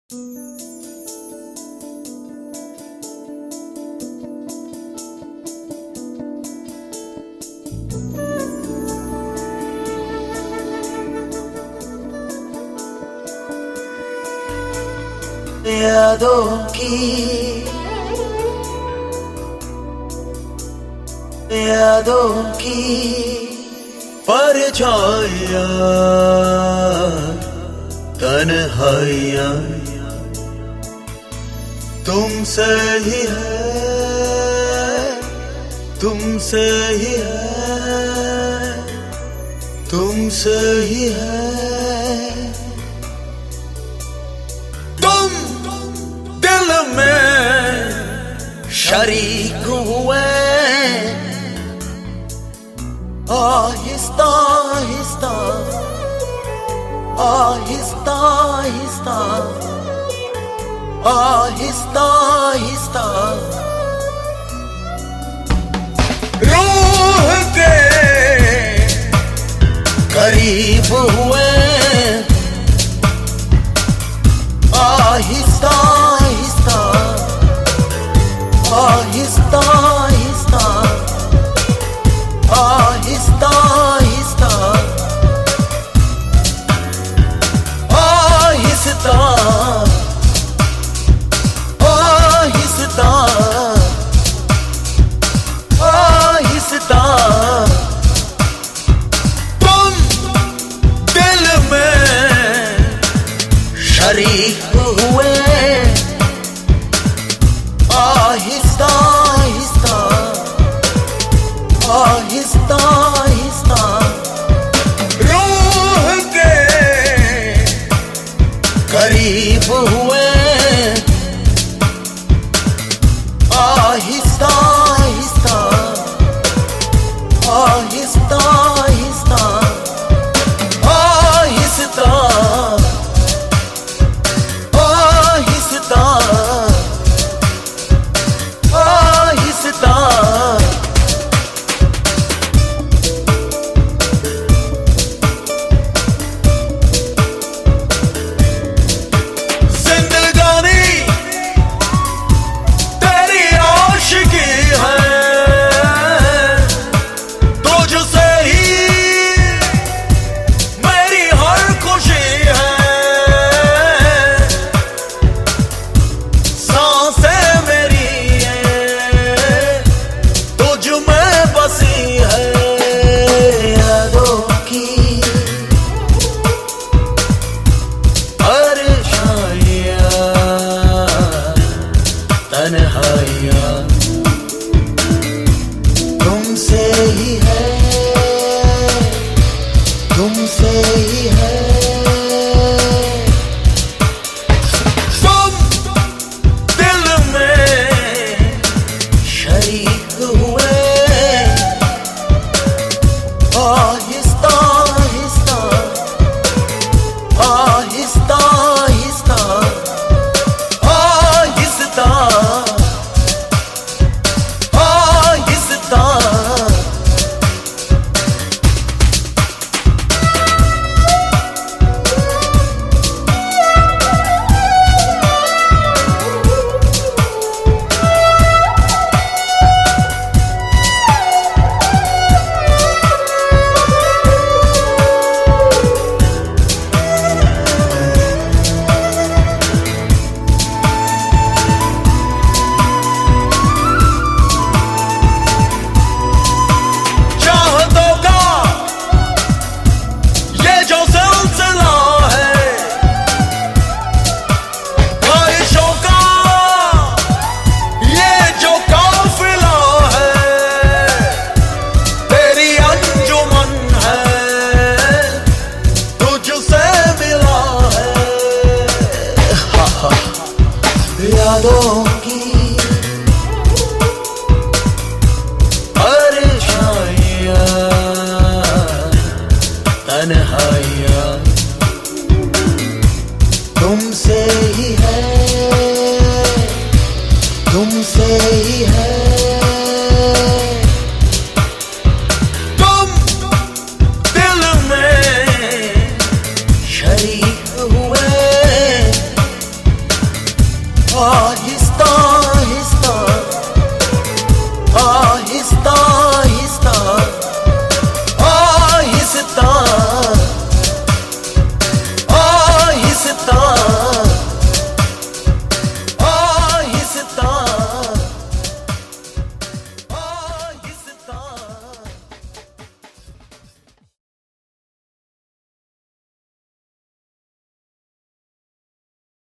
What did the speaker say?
यादों की परछाइयां तन्हाइयां तुमसे ही है, तुमसे ही है, तुमसे ही है। दिल में शरीक हुए आहिस्ता आहिस्ता आहिस्ता आहिस्ता आहिस्ता आहिस्ता रूह के करीब हुए आहिस्ता आहिस्ता आहिस्ता आहिस्ता आहिस्ता आहिस्ता आहिस्ता आहिस्ता आहिस्ता तुम दिल में शरीक हुए आहिस्ता आहिस्ता आहिस्ता आहिस्ता रूह के करीब हुए आहिस्ता आहिस्ता आहिस्ता आहिस्ता आहिस्ता आहिस्ता आहिस्ता तन्हाइयां तुमसे ही है, तुमसे ही है। तुम दिल में शरीक हुए आहिस्ता आहिस्ता आहिस्ता आहिस्ता यादों की परछाइयां तन्हाइयां तुमसे ही है, तुमसे ही है। तुम दिल में शरीक हुए ख्वाब